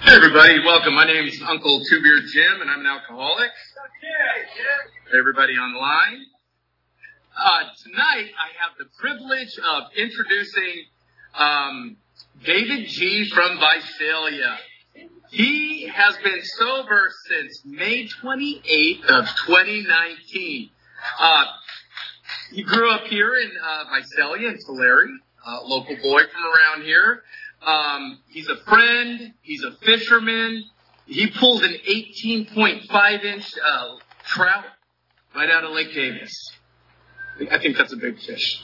Hey everybody, welcome. My name is Uncle Two Beard Jim, and I'm an alcoholic. Everybody on the line. Tonight, I have the privilege of introducing David G. from Visalia. He has been sober since May 28th of 2019. He grew up here in Visalia, in Tulare, local boy from around here. He's a friend. He's a fisherman. He pulled an 18.5-inch trout right out of Lake Davis. I think that's a big fish.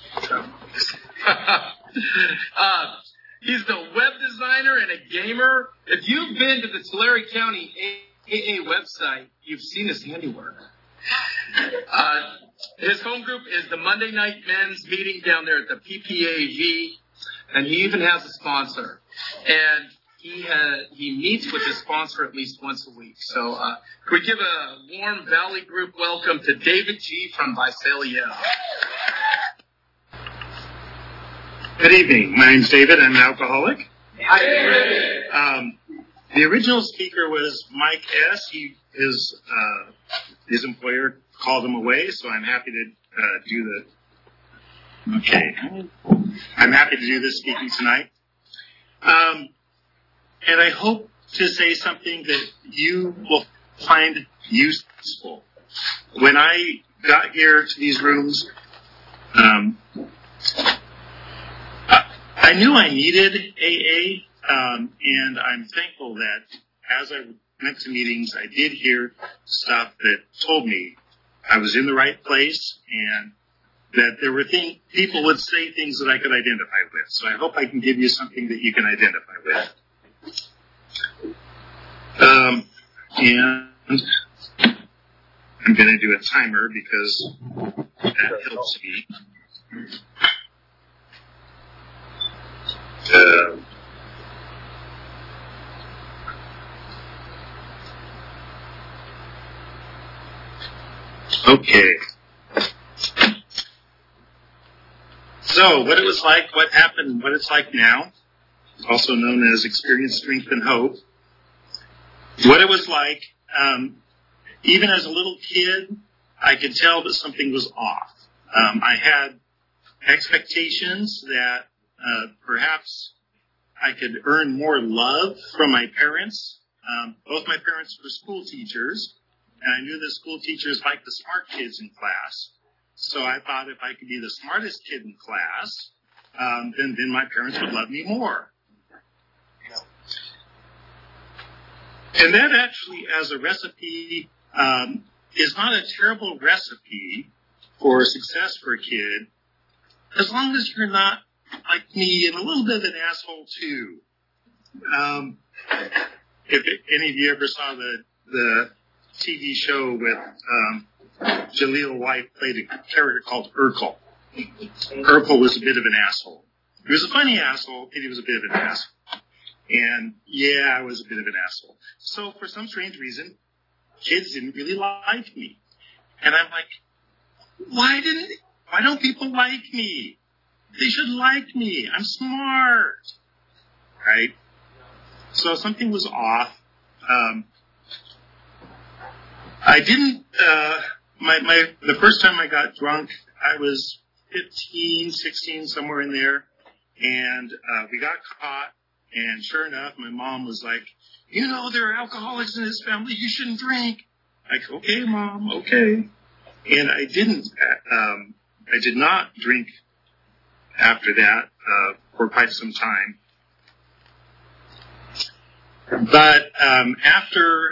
He's the web designer and a gamer. If you've been to the Tulare County AA website, you've seen his handiwork. His home group is the Monday Night Men's Meeting down there at the PPAG, and he even has a sponsor. And he meets with his sponsor at least once a week. So could we give a warm Valley Group welcome to David G. from Visalia. Good evening. My name's David. I'm an alcoholic. Hi, David. The original speaker was Mike S. His employer called him away, so I'm happy to I'm happy to do this speaking tonight. And I hope to say something that you will find useful. When I got here to these rooms, I knew I needed AA, and I'm thankful that as I went to meetings, I did hear stuff that told me I was in the right place and that there were people would say things that I could identify with. So I hope I can give you something that you can identify with. And I'm going to do a timer because that helps me. Okay. So, what it was like, what happened, what it's like now, also known as Experience, Strength, and Hope. What it was like, even as a little kid, I could tell that something was off. I had expectations that perhaps I could earn more love from my parents. Both my parents were school teachers, and I knew that school teachers liked the smart kids in class. So I thought if I could be the smartest kid in class, then my parents would love me more. And that actually, as a recipe, is not a terrible recipe for success for a kid, as long as you're not like me and a little bit of an asshole too. If any of you ever saw the TV show with Jaleel White played a character called Urkel. Urkel was a bit of an asshole. He was a funny asshole, but he was a bit of an asshole. And yeah, I was a bit of an asshole. So for some strange reason, kids didn't really like me. And I'm like, why don't people like me? They should like me. I'm smart. Right? So something was off. I didn't, the first time I got drunk, I was 15, 16, somewhere in there. And we got caught. And sure enough, my mom was like, you know, there are alcoholics in this family. You shouldn't drink. Like, okay, Mom, okay. And I did not drink after that for quite some time. But after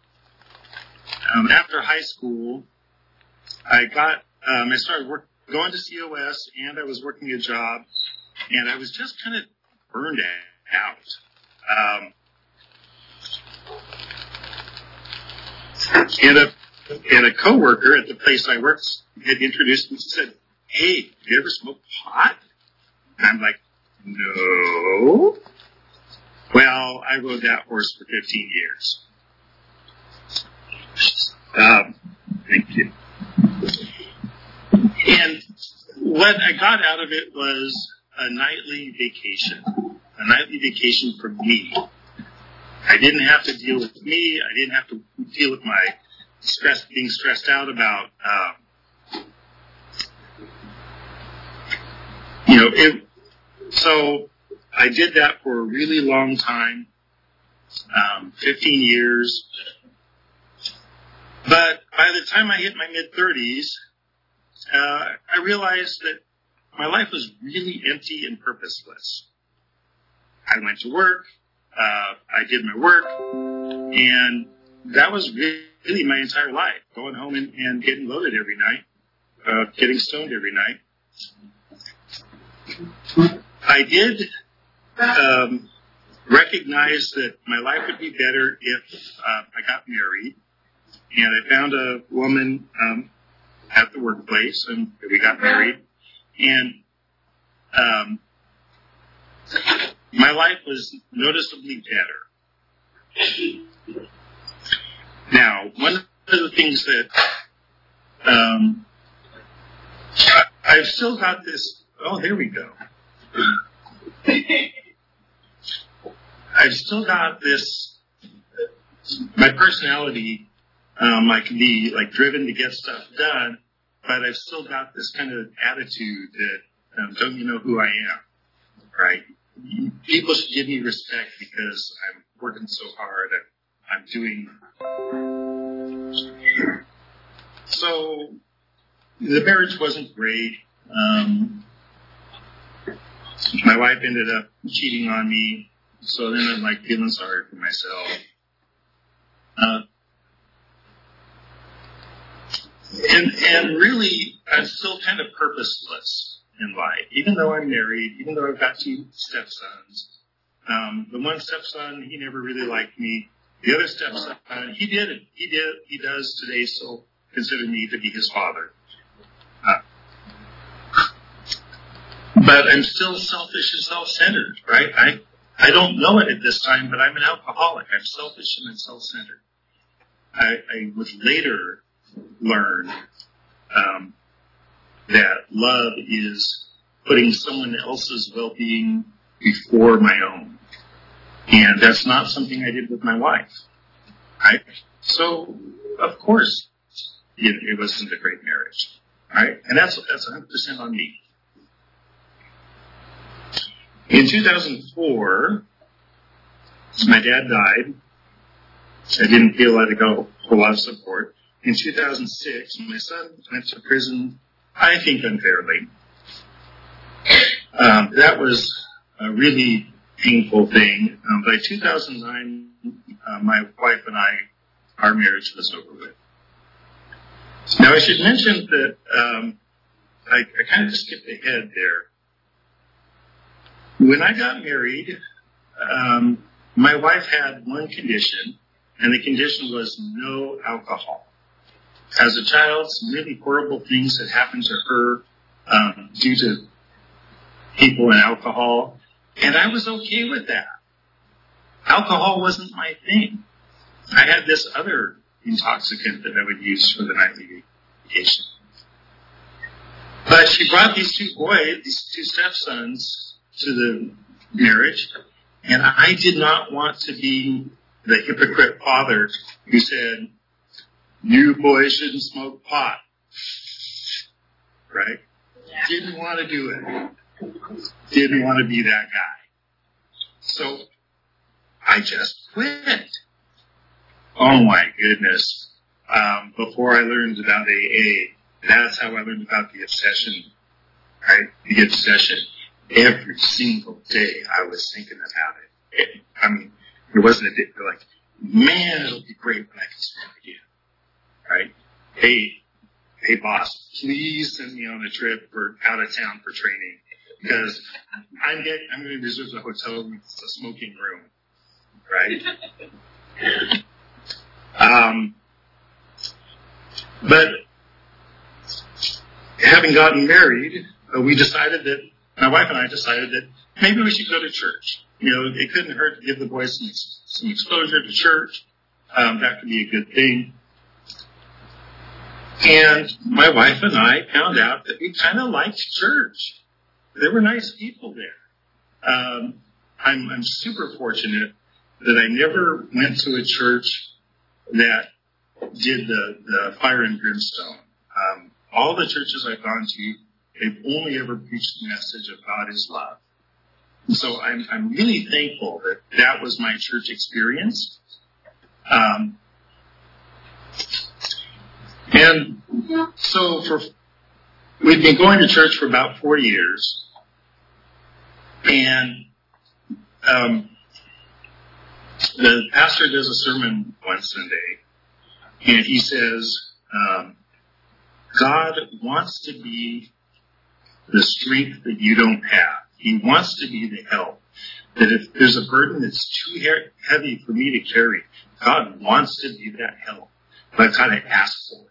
high school, I started going to COS, and I was working a job, and I was just kind of burned out. And a coworker at the place I worked had introduced me and said, hey, have you ever smoked pot? And I'm like, no. Well, I rode that horse for 15 years. Thank you. And what I got out of it was a nightly vacation for me. I didn't have to deal with me. I didn't have to deal with my being stressed out about, so I did that for a really long time, 15 years. But by the time I hit my mid-30s, I realized that my life was really empty and purposeless. I went to work, I did my work, and that was really my entire life, going home and getting loaded every night, getting stoned every night. I did recognize that my life would be better if I got married, and I found a woman at the workplace, and we got married, and my life was noticeably better. Now, one of the things that I've still got this. Oh, there we go. I've still got this. My personality, I can be like driven to get stuff done, but I've still got this kind of attitude that don't you know who I am, right? People should give me respect because I'm working so hard. I'm doing. So the marriage wasn't great. My wife ended up cheating on me, so then I'm like feeling sorry for myself. And really, I'm still kind of purposeless in life, even though I'm married, even though I've got 2 stepsons. The one stepson, he never really liked me. The other stepson, he does today still consider me to be his father. But I'm still selfish and self-centered, right? I don't know it at this time, but I'm an alcoholic. I'm selfish and I'm self-centered. I would later learn that love is putting someone else's well-being before my own. And that's not something I did with my wife, right? So, of course, it wasn't a great marriage, right? And that's 100% on me. In 2004, my dad died. I didn't feel like I got a whole lot of support. In 2006, my son went to prison, I think unfairly. That was a really painful thing. By 2009, my wife and our marriage was over with. Now, I should mention that I kind of skipped ahead there. When I got married, my wife had one condition, and the condition was no alcohol. As a child, some really horrible things had happened to her due to people and alcohol, and I was okay with that. Alcohol wasn't my thing. I had this other intoxicant that I would use for the nightly vacation. But she brought these 2 boys, these 2 stepsons, to the marriage, and I did not want to be the hypocrite father who said, "You boys shouldn't smoke pot," right? Yeah. Didn't want to do it. Didn't want to be that guy. So I just quit. Oh my goodness. Before I learned about AA, that's how I learned about the obsession, right? The obsession. Every single day I was thinking about it. It wasn't a day like, man, it'll be great when I can smoke again, right? Hey boss, please send me on a trip for out of town for training because I'm going to reserve a hotel with a smoking room, right? But having gotten married, my wife and I decided that maybe we should go to church. It couldn't hurt to give the boys some exposure to church. That could be a good thing. And my wife and I found out that we kind of liked church. There were nice people there. I'm super fortunate that I never went to a church that did the fire and brimstone. All the churches I've gone to, they've only ever preached the message of God is love. And so I'm really thankful that that was my church experience. And so we've been going to church for about 4 years. And the pastor does a sermon one Sunday, and he says, God wants to be the strength that you don't have. He wants to be the help. That if there's a burden that's too heavy for me to carry, God wants to be that help. But I've got to ask for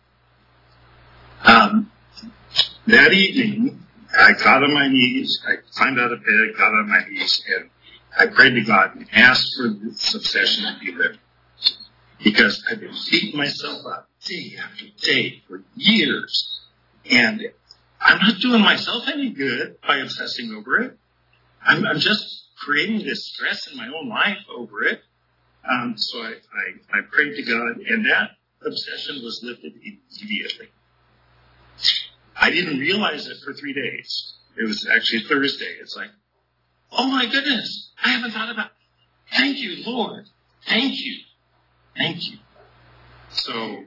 it. That evening, I got on my knees, I climbed out of bed, got on my knees, and I prayed to God and asked for this obsession to be lifted. Because I've been beating myself up day after day for years. And I'm not doing myself any good by obsessing over it. I'm just creating this stress in my own life over it. So I prayed to God, and that obsession was lifted immediately. I didn't realize it for 3 days. It was actually Thursday. It's like, oh my goodness, I haven't thought about it. Thank you, Lord. Thank you. Thank you. So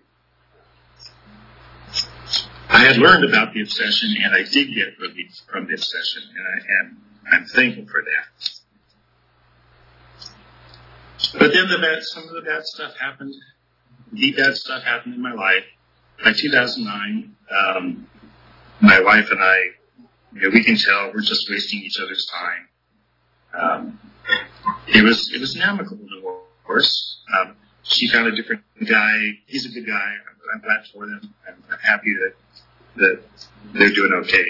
I had learned about the obsession, and I did get relief from the obsession, and I'm thankful for that. But then some of the bad stuff happened. The bad stuff happened in my life. By 2009, my wife and I, we can tell we're just wasting each other's time. It was an amicable divorce. She found a different guy. He's a good guy. I'm glad for them. I'm happy that they're doing okay.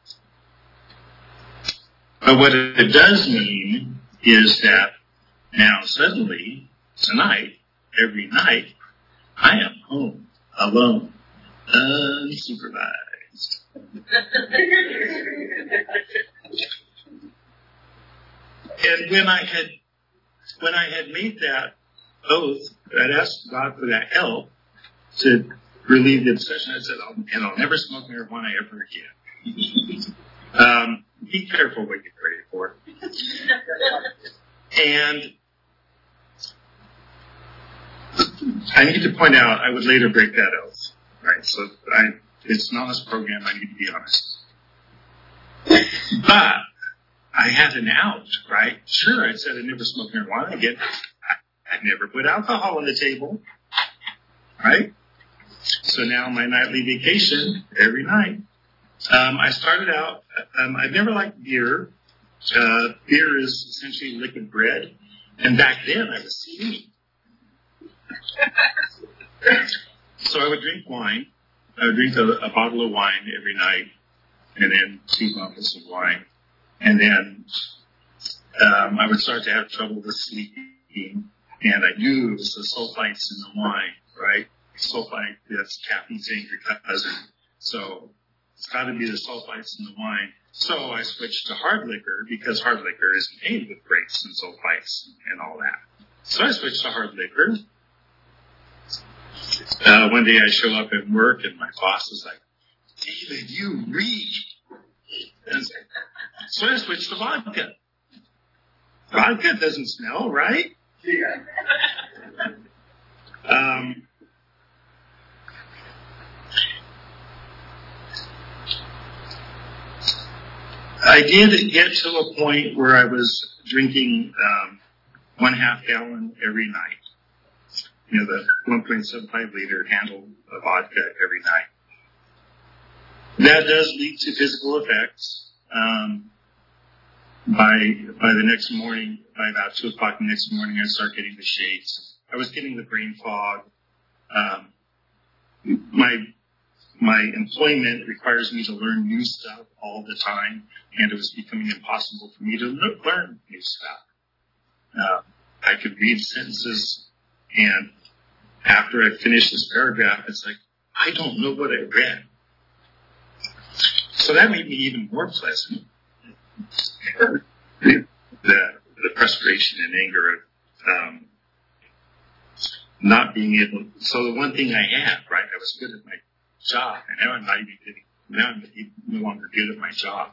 But what it does mean is that now suddenly, tonight, every night, I am home, alone, unsupervised. And when I had made that oath, I'd asked God for that help to relieve the obsession. I said, I'll never smoke marijuana ever again. Be careful what you pray for. And I need to point out, I would later break that oath. Right? So it's an honest program. I need to be honest. But I had an out, right? Sure, I said I'd never smoke marijuana again. I'd never put alcohol on the table, right? So now my nightly vacation, every night. I started out, I've never liked beer. Beer is essentially liquid bread. And back then I was skinny. So I would drink wine. I would drink a bottle of wine every night, and then 2 bottles of wine. And then I would start to have trouble with sleeping. And I knew it was the sulfites in the wine, right? Sulfite, that's caffeine's angry cousin. So it's got to be the sulfites in the wine. So I switched to hard liquor because hard liquor isn't made with grapes and sulfites and all that. So I switched to hard liquor. One day I show up at work and my boss is like, David, you read. So I switched to vodka. Vodka doesn't smell, right? I did get to a point where I was drinking 1/2 gallon every night. The 1.75 liter handle of vodka every night. That does lead to physical effects. By the next morning, by about 2 o'clock the next morning, I'd start getting the shakes. I was getting the brain fog. My employment requires me to learn new stuff all the time, and it was becoming impossible for me to learn new stuff. I could read sentences, and after I finished this paragraph, it's like, I don't know what I read. So that made me even more pleasant. The frustration and anger of not being able. So the one thing I had, right, I was good at my job, and now I'm not even good. Now I'm no longer good at my job.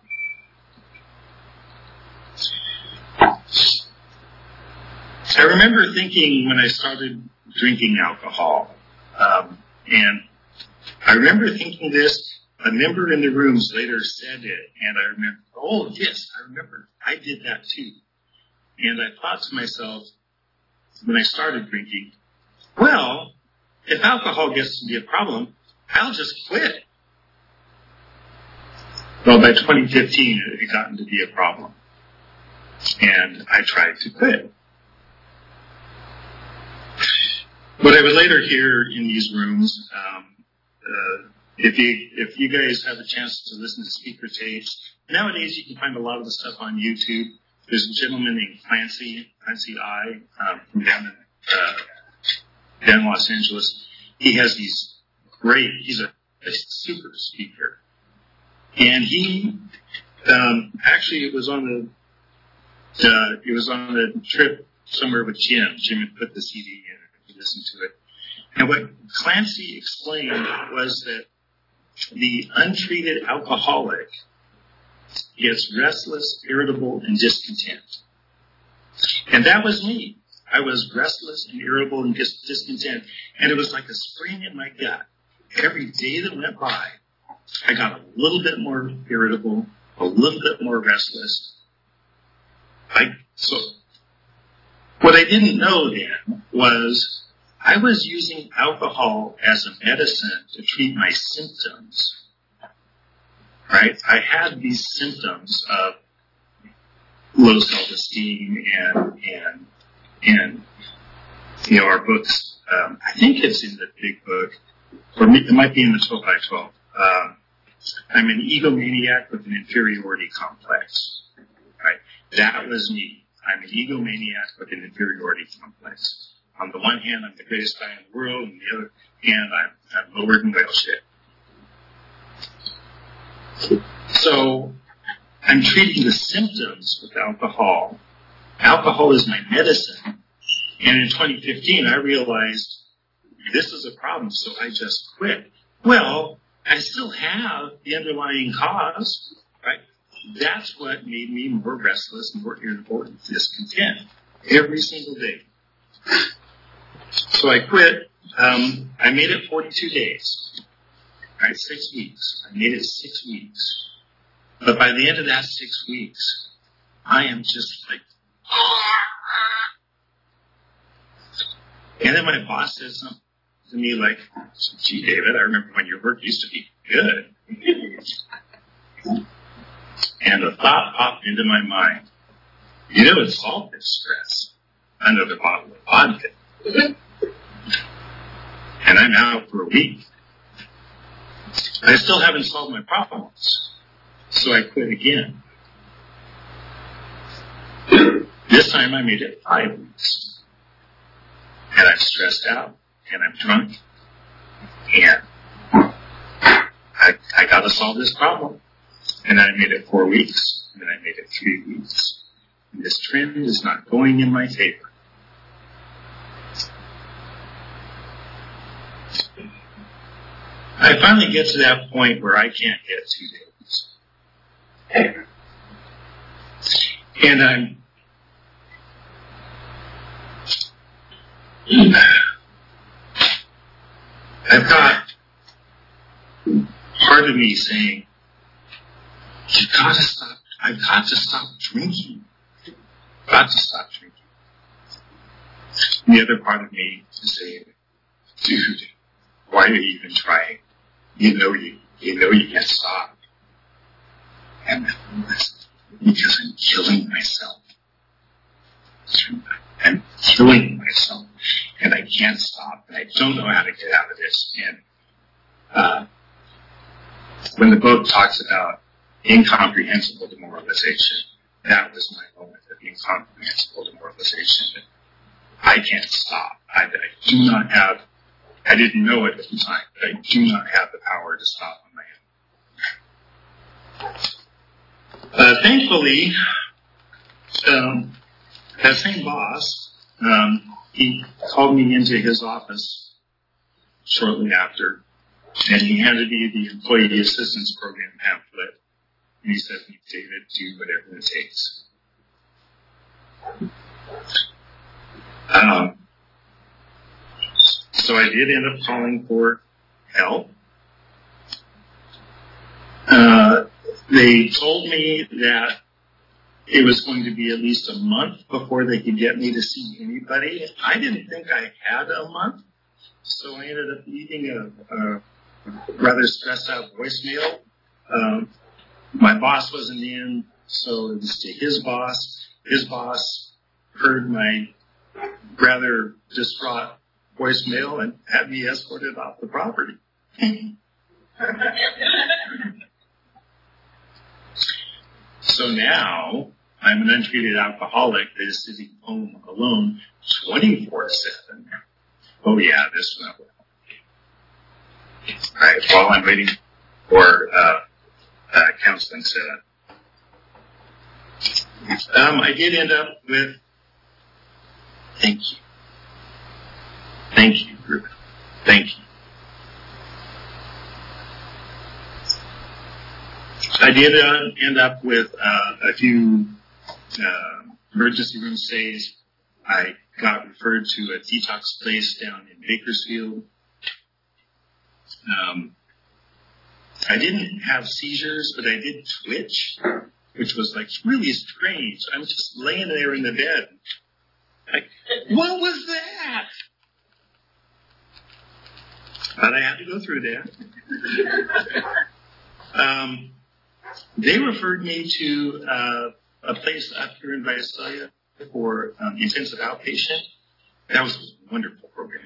I remember thinking when I started drinking alcohol, and I remember thinking this. A member in the rooms later said it, and I remember, oh, yes, I remember. I did that too. And I thought to myself, when I started drinking, well, if alcohol gets to be a problem, I'll just quit. Well, by 2015, it had gotten to be a problem. And I tried to quit. What I would later hear in these rooms, if you guys have a chance to listen to speaker tapes, nowadays you can find a lot of the stuff on YouTube. There's a gentleman named Clancy I, from down in Los Angeles. He has these he's a super speaker. And he, actually it was on the trip somewhere with Jim. Jim had put the CD in and he listened to it. And what Clancy explained was that the untreated alcoholic gets restless, irritable, and discontent. And that was me. I was restless and irritable and discontent. And it was like a spring in my gut. Every day that went by, I got a little bit more irritable, a little bit more restless. So what I didn't know then was I was using alcohol as a medicine to treat my symptoms. Right? I had these symptoms of low self-esteem and our books. I think it's in the big book, or it might be in the 12 by 12. I'm an egomaniac with an inferiority complex. Right? That was me. I'm an egomaniac with an inferiority complex. On the one hand, I'm the greatest guy in the world, and on the other hand, I'm lower than whale shit. So I'm treating the symptoms with alcohol. Alcohol is my medicine. And in 2015, I realized this is a problem, so I just quit. Well, I still have the underlying cause, right? That's what made me more restless, more irritable, and discontent every single day. So I quit. I made it 42 days. Right, 6 weeks. I made it 6 weeks. But by the end of that 6 weeks, I am just like, and then my boss said something to me like, gee, David, I remember when your work used to be good. And a thought popped into my mind. You know, it's solved this stress. Another bottle of vodka. And I'm out for a week. I still haven't solved my problems. So I quit again. This time I made it 5 weeks. And I'm stressed out. And I'm drunk. And I gotta solve this problem. And I made it 4 weeks. And then I made it 3 weeks. And this trend is not going in my favor. I finally get to that point where I can't get 2 days. And I've got part of me saying, I've got to stop drinking. I've got to stop drinking. And the other part of me is saying, dude, why are you even trying? You know you can't stop. And because I'm killing myself. I'm killing myself. And I can't stop. And I don't know how to get out of this. And when the book talks about incomprehensible demoralization, that was my moment of incomprehensible demoralization. I can't stop. I didn't know it at the time, but I do not have the power to stop on my own. Thankfully, that same boss he called me into his office shortly after, and he handed me the Employee Assistance Program pamphlet, and he said, David, do whatever it takes. So I did end up calling for help. They told me that it was going to be at least a month before they could get me to see anybody. I didn't think I had a month, so I ended up leaving a rather stressed out voicemail. My boss wasn't in, so it was to his boss. His boss heard my rather distraught voicemail and had me escorted off the property. So now I'm an untreated alcoholic that is sitting home alone 24/7. Oh yeah, this went well. All right, while I'm waiting for counseling set up. I did end up with, thank you. Thank you, Ruben. Thank you. I did end up with a few emergency room stays. I got referred to a detox place down in Bakersfield. I didn't have seizures, but I did twitch, which was like really strange. I'm just laying there in the bed. Like, what was that? But I had to go through that. They referred me to a place up here in Visalia for intensive outpatient. That was a wonderful program.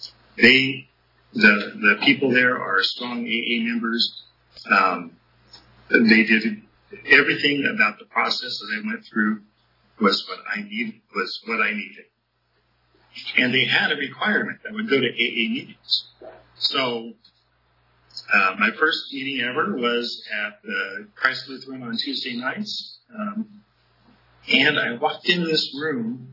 The people there are strong AA members. They did everything about the process that I went through was what I needed. And they had a requirement that I would go to AA meetings. So my first meeting ever was at the Christ Lutheran on Tuesday nights. And I walked into this room,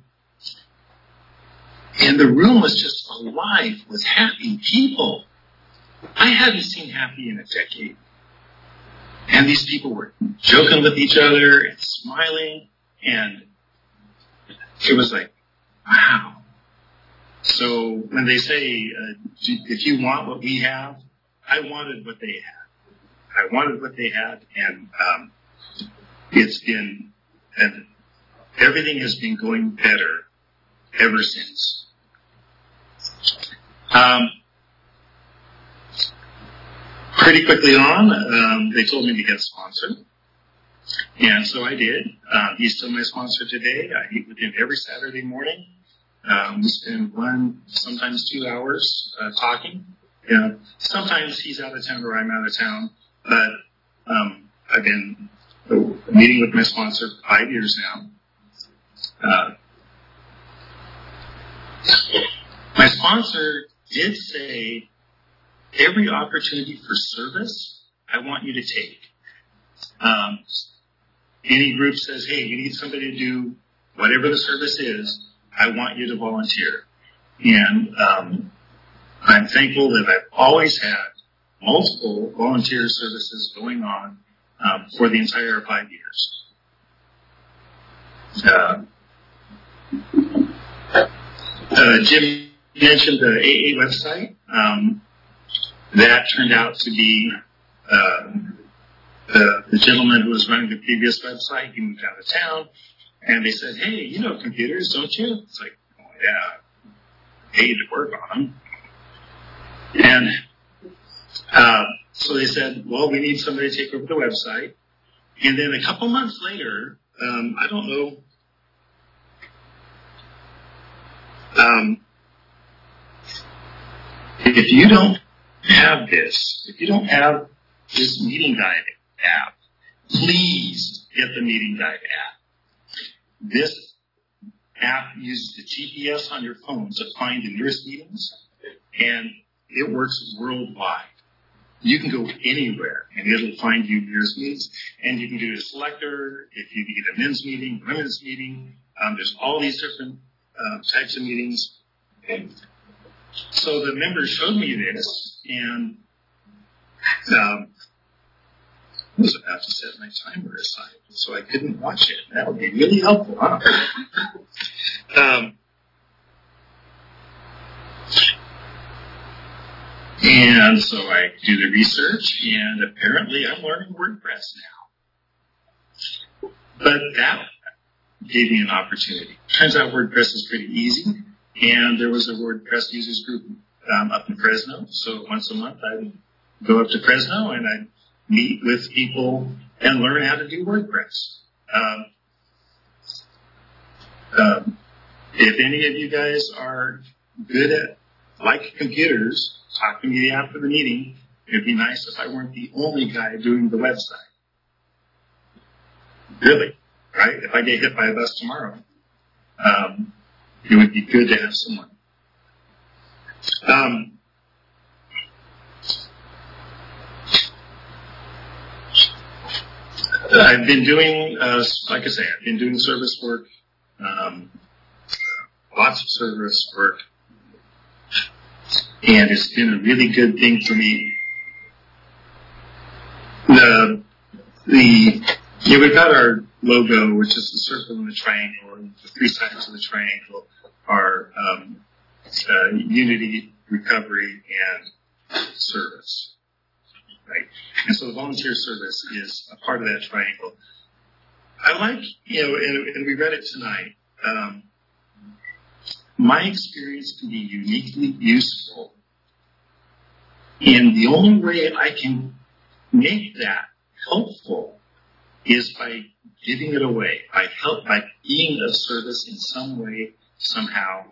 and the room was just alive with happy people. I hadn't seen happy in a decade. And these people were joking with each other and smiling, and it was like, wow. So when they say, if you want what we have, I wanted what they had. And it's been, and everything has been going better ever since. Pretty quickly on, they told me to get a sponsor. And so I did. He's still my sponsor today. I meet with him every Saturday morning. We spend 1, sometimes 2 hours talking. Sometimes he's out of town or I'm out of town. But I've been meeting with my sponsor for 5 years now. My sponsor did say, every opportunity for service, I want you to take. Any group says, hey, you need somebody to do whatever the service is, I want you to volunteer. And I'm thankful that I've always had multiple volunteer services going on for the entire 5 years. Jim mentioned the AA website. That turned out to be the gentleman who was running the previous website. He moved out of town, and they said, hey, you know computers, don't you? It's like, oh, yeah, paid to work on them. And so they said, well, we need somebody to take over the website. And then a couple months later, I don't know, if you don't have this, if you don't have this Meeting Guide app, please get the Meeting Guide app. This app uses the GPS on your phone to find the nearest meetings, and it works worldwide. You can go anywhere, and it'll find you nearest meetings, and you can do a selector if you need a men's meeting, women's meeting. There's all these different types of meetings. So the members showed me this, and I was about to set my timer aside so I couldn't watch it. That would be really helpful, huh? And so I do the research, and apparently I'm learning WordPress now. But that gave me an opportunity. Turns out WordPress is pretty easy, and there was a WordPress users group up in Fresno. So once a month I'd go up to Fresno and I'd meet with people and learn how to do WordPress. If any of you guys are good at like computers, talk to me after the meeting. It'd be nice if I weren't the only guy doing the website. Really, right? If I get hit by a bus tomorrow, it would be good to have someone. I've been doing, like I say, I've been doing service work, lots of service work. And it's been a really good thing for me. We've got our logo, which is the circle and the triangle, and the three sides of the triangle are unity, recovery, and service. Right? And so the volunteer service is a part of that triangle. I like, and we read it tonight, my experience can be uniquely useful. And the only way I can make that helpful is by giving it away, by being of service in some way, somehow.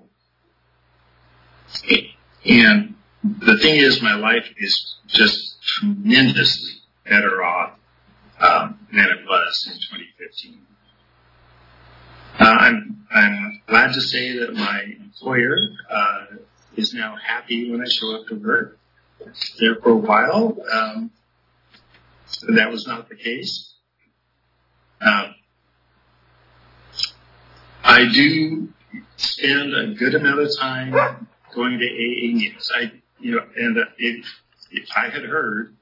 And the thing is, my life is just tremendously better off than it was in 2015. I'm glad to say that my employer is now happy when I show up to work. There for a while, that was not the case. I do spend a good amount of time going to AA meetings. If I had heard,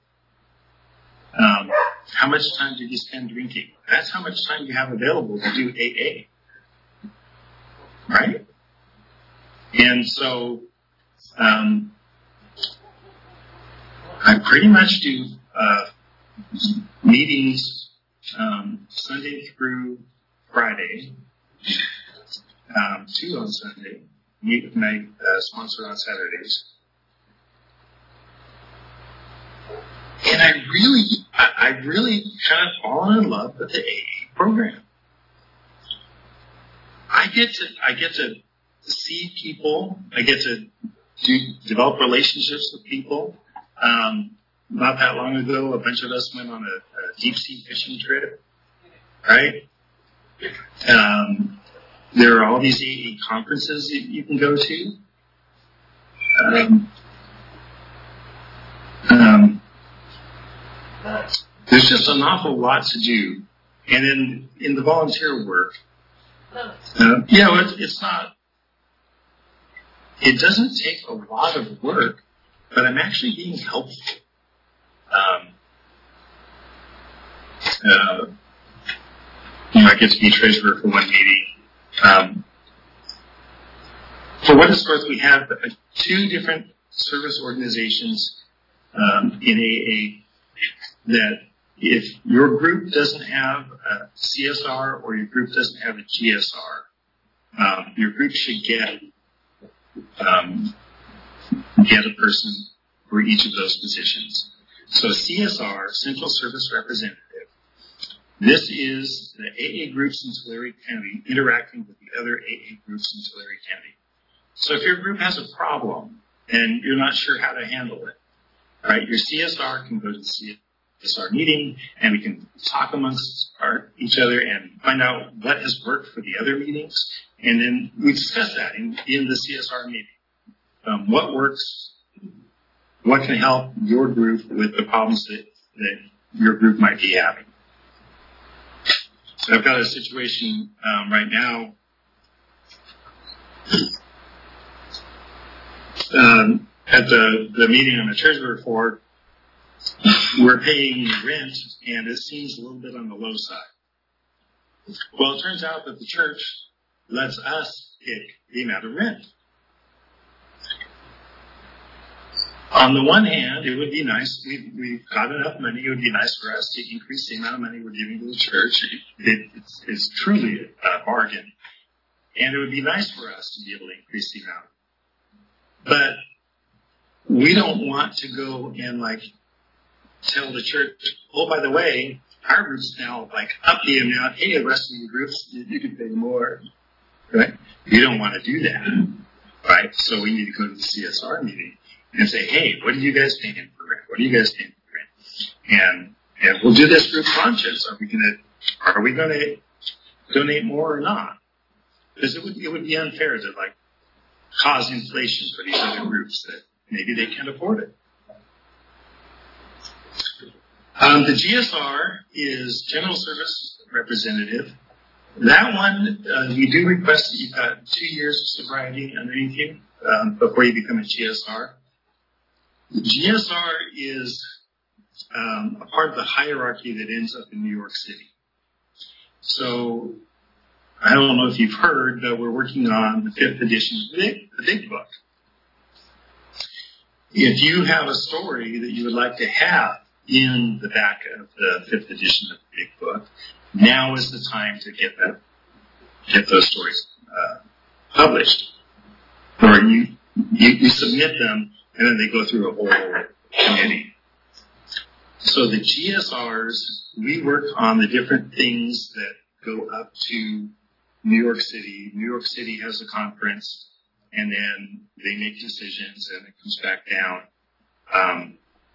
how much time did you spend drinking? That's how much time you have available to do AA. Right? And so, I pretty much do meetings Sunday through Friday, 2 on Sunday, meet with my sponsor on Saturdays. And I really kind of fallen in love with the AA program. I get to see people. I get to develop relationships with people. Not that long ago, a bunch of us went on a deep sea fishing trip, right? There are all these AA conferences that you can go to. There's just an awful lot to do. And then in the volunteer work, it's not, it doesn't take a lot of work, but I'm actually being helpful. I get to be treasurer for one meeting. For what it's worth, we have 2 different service organizations in AA that if your group doesn't have a CSR or your group doesn't have a GSR, your group should get a person for each of those positions. So CSR, Central Service Representative, this is the AA groups in Tulare County interacting with the other AA groups in Tulare County. So if your group has a problem and you're not sure how to handle it, right, your CSR can go to the CSR meeting and we can talk amongst each other and find out what has worked for the other meetings. And then we discuss that in the CSR meeting. What works, what can help your group with the problems that your group might be having. So I've got a situation right now At the meeting on the treasurer for, we're paying rent, and it seems a little bit on the low side. Well, it turns out that the church lets us pick the amount of rent. On the one hand, it would be nice. We've got enough money. It would be nice for us to increase the amount of money we're giving to the church. It's truly a bargain. And it would be nice for us to be able to increase the amount. But we don't want to go and tell the church, oh, by the way, our group's now up the amount. Hey, the rest of the groups, you can pay more. Right? We don't want to do that. Right? So we need to go to the CSR meeting and say, hey, what are you guys paying for rent? What are you guys paying for rent? And we'll do this group conscience. Are we going to donate more or not? Because it would be unfair to cause inflation for these other groups that maybe they can't afford it. The GSR is General Service Representative. That one, we do request that you've got 2 years of sobriety underneath you before you become a GSR. The GSR is a part of the hierarchy that ends up in New York City. So I don't know if you've heard, but we're working on the 5th edition of the Big Book. If you have a story that you would like to have in the back of the 5th edition of the Big Book, now is the time to get those stories published. Or you submit them, and then they go through a whole committee. So the GSRs, we work on the different things that go up to New York City. New York City has a conference, and then they make decisions, and it comes back down.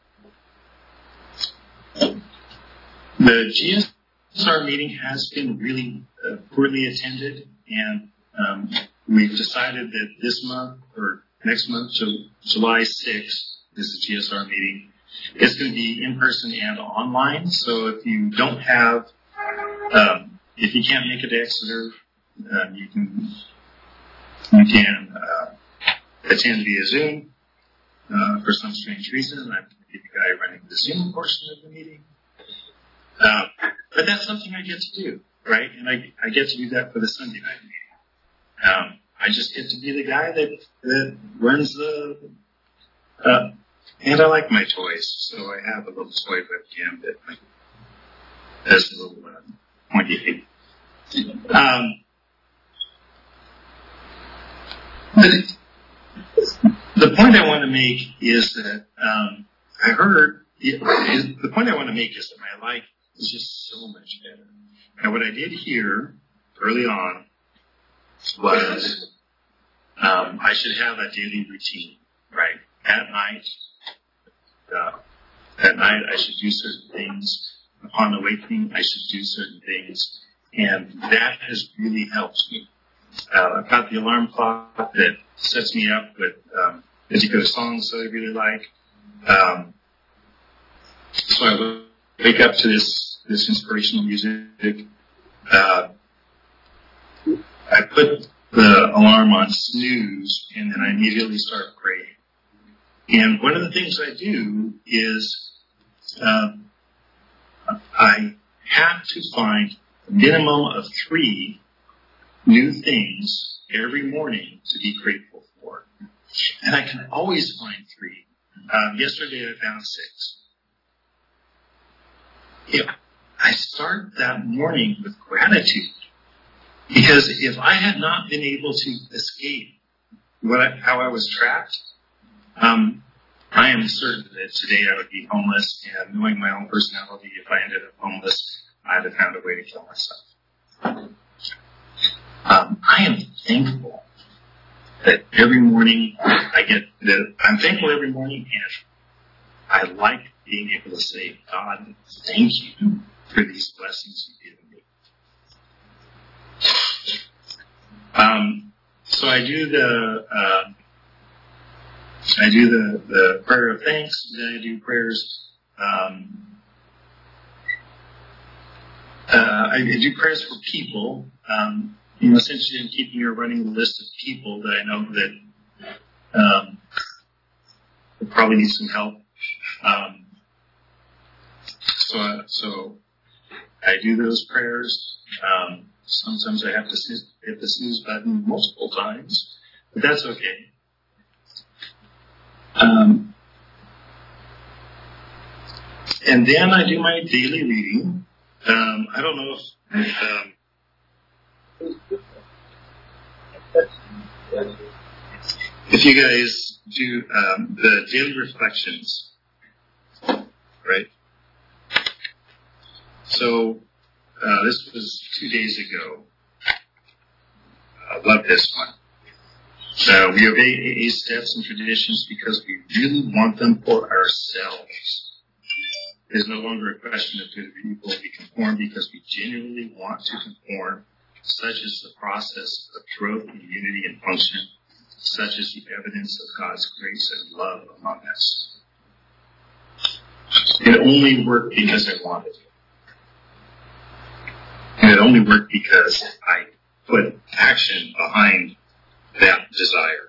The GSR meeting has been really poorly attended, and we've decided that this month or next month, so July 6th, is the GSR meeting. It's going to be in person and online. So if you don't have, if you can't make it to Exeter, you can attend via Zoom for some strange reason. I'm the guy running the Zoom portion of the meeting. But that's something I get to do, right? And I get to do that for the Sunday night meeting. I just get to be the guy that runs the, and I like my toys, so I have a little toy webcam that has a little pointy head. But the point I want to make is that the point I want to make is that my life is just so much better. And what I did here early on was I should have a daily routine, right? At night I should do certain things. Upon awakening, I should do certain things. And that has really helped me. I've got the alarm clock that sets me up with particular songs that I really like. So I wake up to this inspirational music. I put the alarm on snooze, and then I immediately start praying. And one of the things I do is I have to find a minimum of 3 new things every morning to be grateful for. And I can always find 3. Yesterday I found 6. If I start that morning with gratitude, because if I had not been able to escape how I was trapped, I am certain that today I would be homeless, and knowing my own personality, if I ended up homeless, I'd have found a way to kill myself. I am thankful that every morning I'm thankful every morning, and I like being able to say, God, thank you for these blessings you've given me. So I do the prayer of thanks, then I do prayers. I do prayers for people. essentially I'm keeping a running list of people that I know that will probably need some help. So I do those prayers. Sometimes I have to hit the snooze button multiple times, but that's okay. And then I do my daily reading. I don't know if you guys do the daily reflections, right? So this was 2 days ago. I love this one. We obey AA steps and traditions because we really want them for ourselves. It is no longer a question of good people. We conform because we genuinely want to conform. Such is the process of growth in unity and function. Such is the evidence of God's grace and love among us. It only worked because I wanted it. And it only worked because I put action behind that desire.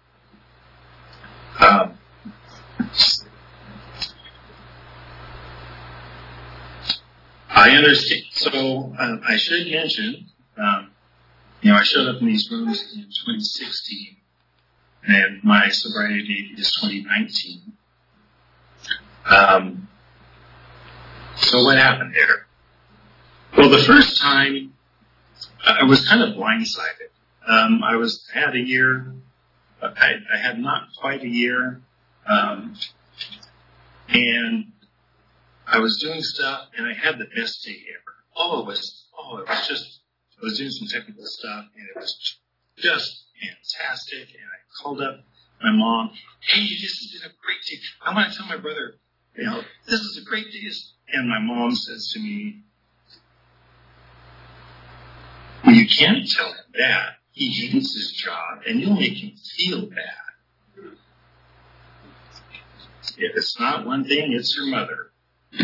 I understand. So I should mention, I showed up in these rooms in 2016, and my sobriety date is 2019. So what happened there? Well, the first time, I was kind of blindsided. I had a year. I had not quite a year, and I was doing stuff, and I had the best day ever. I was doing some technical stuff, and it was just fantastic. And I called up my mom. Hey, this has been a great day. I want to tell my brother, this is a great day. And my mom says to me, well, you can't tell him that. He hates his job, and you'll make him feel bad. If it's not one thing, it's your mother.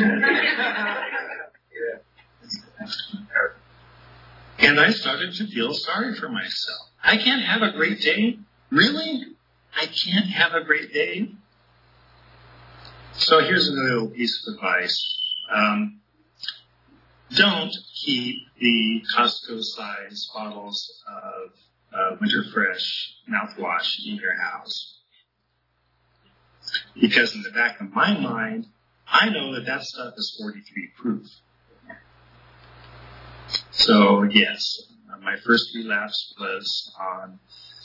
And I started to feel sorry for myself. I can't have a great day? Really? I can't have a great day? So here's another little piece of advice. Don't keep the Costco-sized bottles of Winter Fresh mouthwash in your house. Because in the back of my mind, I know that stuff is 43 proof. So, yes, my first relapse was on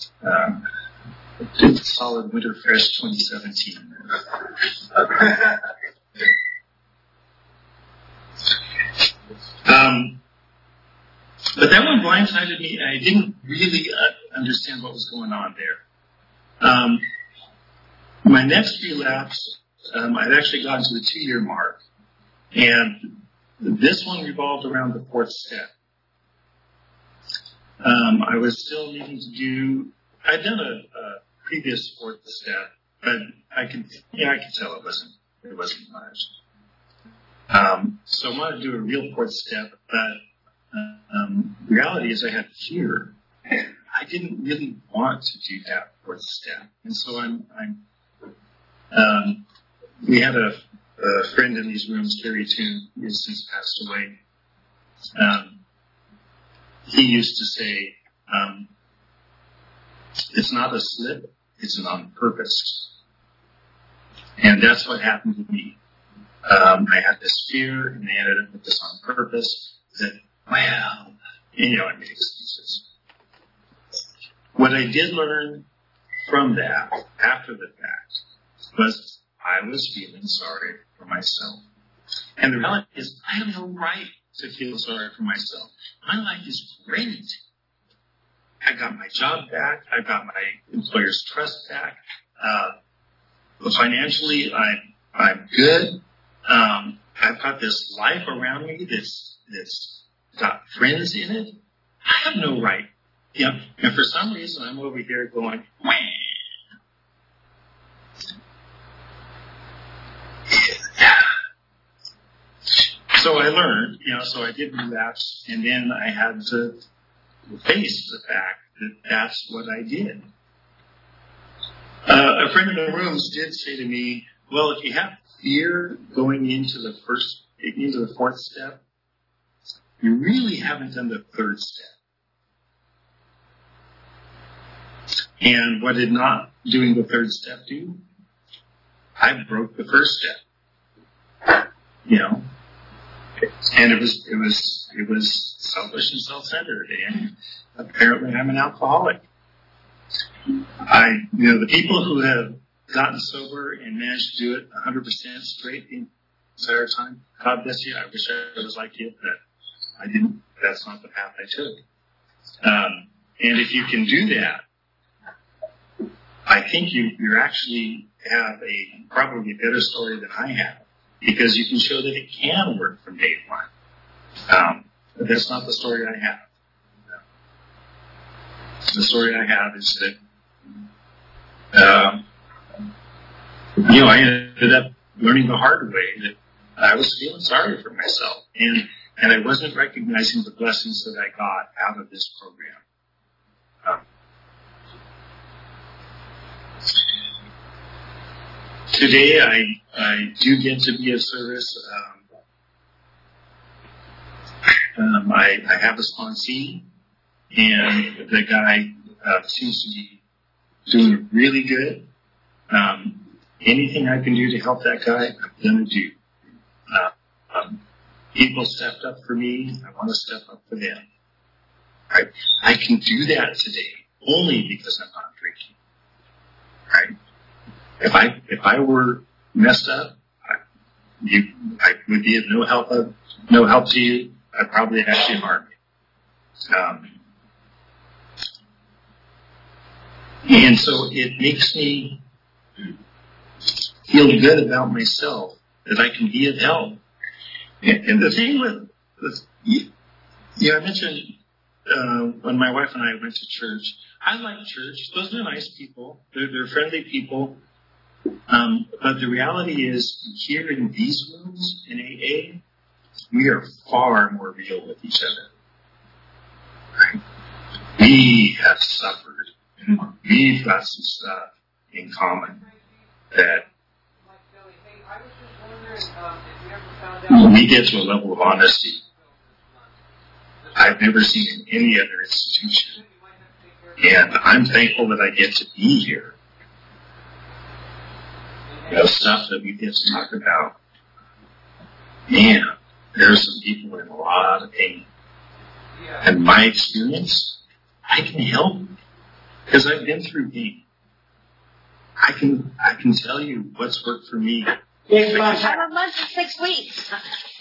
solid Winter Fresh 2017. But that one blindsided me, and I didn't really understand what was going on there. My next relapse, I'd actually gotten to the 2-year mark, and this one revolved around the fourth step. I was still needing to do. I'd done a previous fourth step, but I could tell it wasn't much. So I wanted to do a real fourth step, but reality is I had fear. I didn't really want to do that fourth step, and so we had a friend in these rooms, Gary Toon, who has since passed away. He used to say, it's not a slip, it's an on purpose. And that's what happened to me. I had this fear, and they ended up with this on purpose that, I made excuses. What I did learn from that, after the fact, was I was feeling sorry for myself. And the reality is, I have no right to feel sorry for myself. My life is great. I got my job back. I got my employer's trust back. Financially, I'm good. I've got this life around me that's got friends in it. I have no right. And for some reason, I'm over here going, wah. So I learned, so I did relapse, and then I had to face the fact that that's what I did. A friend in the rooms did say to me, well, if you have fear going into the fourth step, you really haven't done the third step. And what did not doing the third step do? I broke the first step. And it was selfish and self-centered, and apparently I'm an alcoholic. The people who have gotten sober and managed to do it 100% straight the entire time, God bless you. I wish I was like you, but I didn't. That's not the path I took. And if you can do that, I think you actually have probably a better story than I have, because you can show that it can work from day one. But that's not the story I have. The story I have is that, I ended up learning the hard way that I was feeling sorry for myself, and I wasn't recognizing the blessings that I got out of this program. Today, I do get to be of service. I have a sponsee, and the guy seems to be doing really good. Anything I can do to help that guy, I'm going to do. People stepped up for me. I want to step up for them. I can do that today only because I'm not drinking. Right? If I were messed up, I would be of no help to you. I'd probably actually harm you. And so it makes me feel good about myself that I can be of help. And the thing with I mentioned when my wife and I went to church, I like church. Those are nice people. They're friendly people. But the reality is, here in these rooms in AA, we are far more real with each other. Right? We have suffered. We've got some stuff in common that we get to a level of honesty I've never seen in any other institution. And I'm thankful that I get to be here. Stuff that we get to talk about. Man, there are some people in a lot of pain. And my experience, I can help because I've been through pain. I can tell you what's worked for me. Have a month and 6 weeks.